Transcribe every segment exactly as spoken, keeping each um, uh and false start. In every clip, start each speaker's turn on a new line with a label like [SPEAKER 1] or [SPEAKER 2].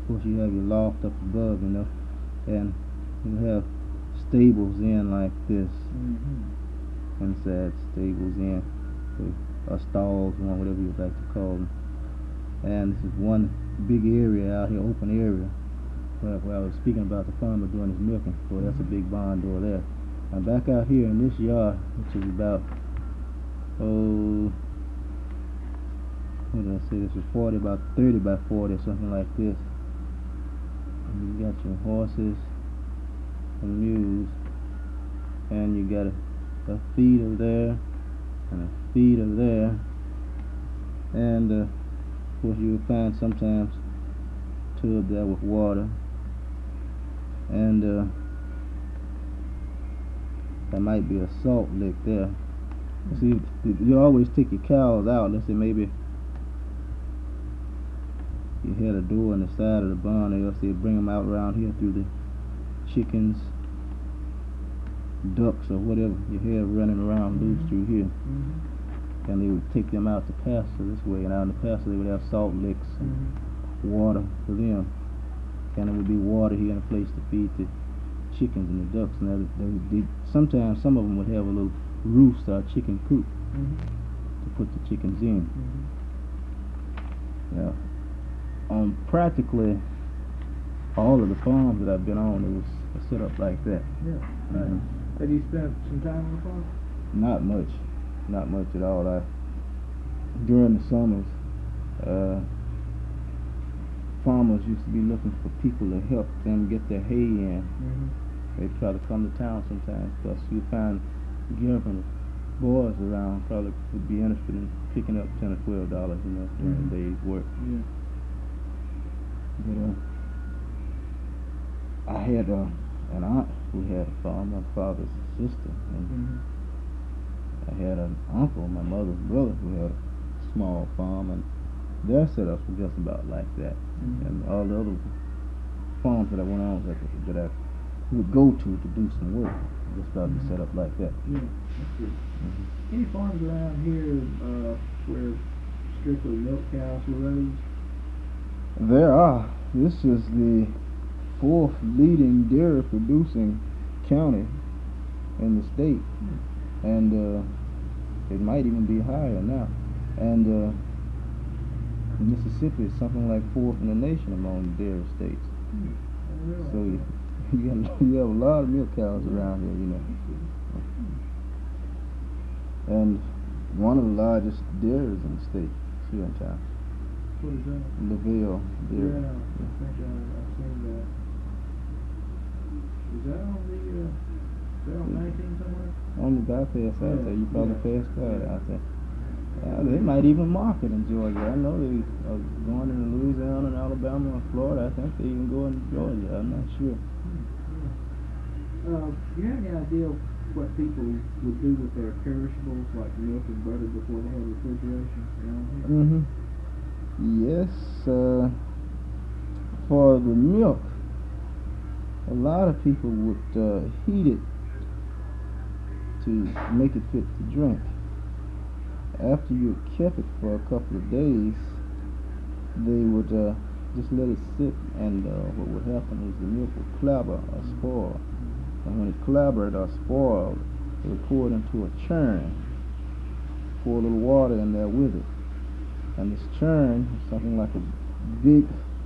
[SPEAKER 1] course, you have your loft up above, you know, and you have stables in like this.
[SPEAKER 2] Mm-hmm.
[SPEAKER 1] Inside stables in, or stalls, one whatever you like to call them. And this is one big area out here, open area, where, where I was speaking about the farmer doing his milking. Well, that's a big barn door there. And back out here in this yard, which is about, oh, what did I say? This is forty, about thirty by forty, something like this. And you got your horses and mules, and you got a, a feeder there, and a feeder there, and uh, of course you'll find sometimes a tub there with water, and uh, there might be a salt lick there. See, you always take your cows out. Let's say maybe you had a door on the side of the barn, or else they bring them out around here through the chickens, ducks, or whatever you have running around loose through here.
[SPEAKER 2] Mm-hmm.
[SPEAKER 1] And they would take them out to pasture this way, and out in the pasture they would have salt licks and
[SPEAKER 2] Mm-hmm.
[SPEAKER 1] water for them. And it would be water here and a place to feed the chickens and the ducks. And they, they, they, sometimes some of them would have a little roost or a chicken coop
[SPEAKER 2] Mm-hmm.
[SPEAKER 1] to put the chickens in.
[SPEAKER 2] Mm-hmm.
[SPEAKER 1] Yeah. On practically all of the farms that I've been on, it was set up like that.
[SPEAKER 2] Yeah.
[SPEAKER 1] Mhm.
[SPEAKER 2] Have you spent some time on the farm?
[SPEAKER 1] Not much, not much at all. I during the summers, uh, farmers used to be looking for people to help them get their hay in.
[SPEAKER 2] Mm-hmm.
[SPEAKER 1] They try to come to town sometimes, because you find Gilpin boys around probably would be interested in picking up ten or twelve dollars, you know, during
[SPEAKER 2] Mhm.
[SPEAKER 1] the day's work.
[SPEAKER 2] Yeah.
[SPEAKER 1] But uh, I had uh, an aunt who had a farm, my father's sister, and
[SPEAKER 2] Mm-hmm.
[SPEAKER 1] I had an uncle, my mother's brother, who had a small farm, and their setups were just about like that.
[SPEAKER 2] Mhm.
[SPEAKER 1] And all the other farms that I went on that, that I would go to to do some work, just about
[SPEAKER 2] Mhm.
[SPEAKER 1] be set up like that.
[SPEAKER 2] Yeah, that's good.
[SPEAKER 1] Mm-hmm.
[SPEAKER 2] Any farms around here uh, where strictly milk cows were raised?
[SPEAKER 1] There are. This is the fourth leading dairy producing county in the state,
[SPEAKER 2] Hmm.
[SPEAKER 1] and uh, it might even be higher now. And uh, Mississippi is something like fourth in the nation among dairy states.
[SPEAKER 2] Hmm. I didn't realize
[SPEAKER 1] So you,
[SPEAKER 2] that.
[SPEAKER 1] you, have, you have a lot of milk cows around here, you know. And one of the largest dairies in the state is here in town,
[SPEAKER 2] What is that?
[SPEAKER 1] LaVille Dairy.
[SPEAKER 2] Yeah, I think I, I've seen that. Is that on the, uh, is that on nineteen somewhere?
[SPEAKER 1] On the bypass out
[SPEAKER 2] Yeah,
[SPEAKER 1] there, you probably
[SPEAKER 2] yeah.
[SPEAKER 1] passed by it out there. Uh, they might even market in Georgia. I know they are going into Louisiana and Alabama and Florida. I think they even go in Georgia. I'm not sure.
[SPEAKER 2] Hmm, yeah. Uh, do you have any idea what people would do with their perishables like milk and butter before they had refrigeration around here?
[SPEAKER 1] Mm-hmm. Yes, uh, for the milk, a lot of people would uh, heat it to make it fit to drink. After you kept it for a couple of days, they would uh, just let it sit, and uh, what would happen is the milk would clabber or spoil. And when it clabbered or spoiled, they would pour it into a churn, pour a little water in there with it. And this churn is something like a big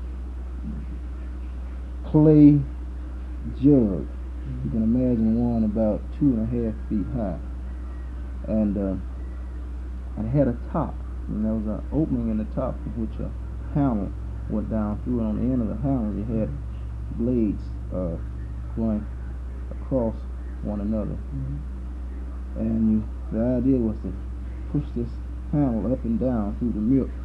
[SPEAKER 1] clay jug. You can imagine one about two and a half feet high. And uh, it had a top, and there was an opening in the top of which a handle went down through, and on the end of the handle you had blades uh, going across one another.
[SPEAKER 2] Mm-hmm.
[SPEAKER 1] And you, the idea was to push this handle up and down through the milk